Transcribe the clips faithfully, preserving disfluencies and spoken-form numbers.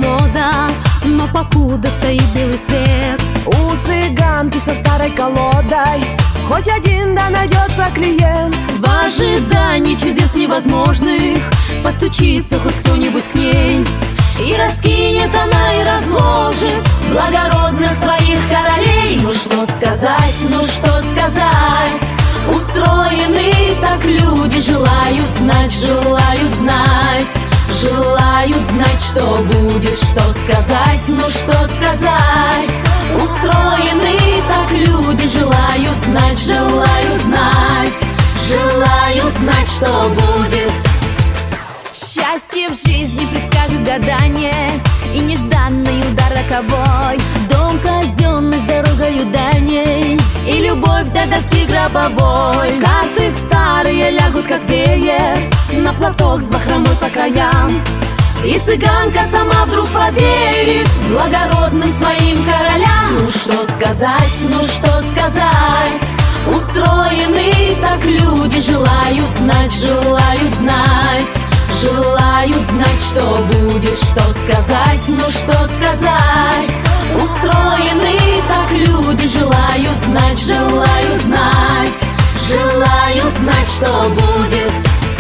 мода, но покуда стоит белый свет. У цыганки со старой колодой хоть один да найдется клиент. В ожидании чудес невозможных постучится хоть кто-нибудь к ней, и раскинет она и разложит благородных своих королей. Ну что сказать, ну что сказать, устроены так люди, желают знать, желают знать, желают знать, что будет. Что сказать, ну что сказать, устроены так люди, желают знать, желают знать, желают знать, что будет. Счастье в жизни предскажет гадание, и нежданный удар роковой, дом казенный с дорогою дальней, и любовь до доски гробовой. Карты старые лягут как веер на платок с бахромой по краям, и цыганка сама вдруг поверит благородным своим королям. Ну что сказать, ну что сказать, устроены так люди, желают знать, желают знать, желают знать, что будет. Что сказать, ну что сказать, устроены так люди, желают знать, желают знать, желают знать, что будет.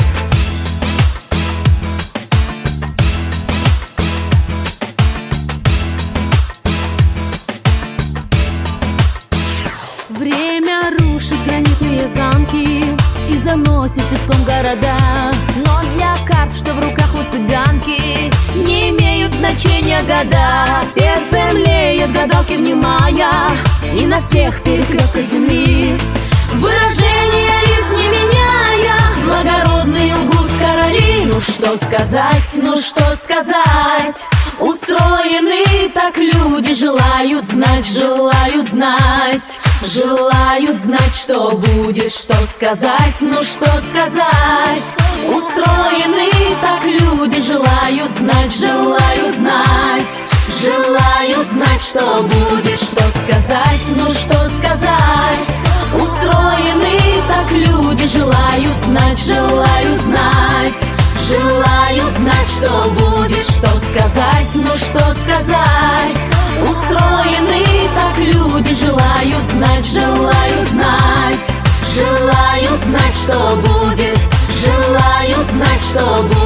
Время рушит гранитные замки и заносит песком города, но для карт, что в руках у цыганки, не имеют значения года. Сердце млеет, гадалки внимая, и на всех перекрестках земли выражение лиц не меняя, благородные лгут короли. Ну что сказать, ну что сказать, устроены так люди, желают знать, желают знать, желают знать, что будет. Что сказать, ну что сказать, устроены так люди, желают знать, желают знать, желают знать, что будет. Что сказать, ну что сказать, устроены так люди, желают знать, желают знать, желают знать, что будет. Что сказать, ну что сказать, устроены так люди, желают знать, желают знать, желают знать, что будет, желают знать, что будет.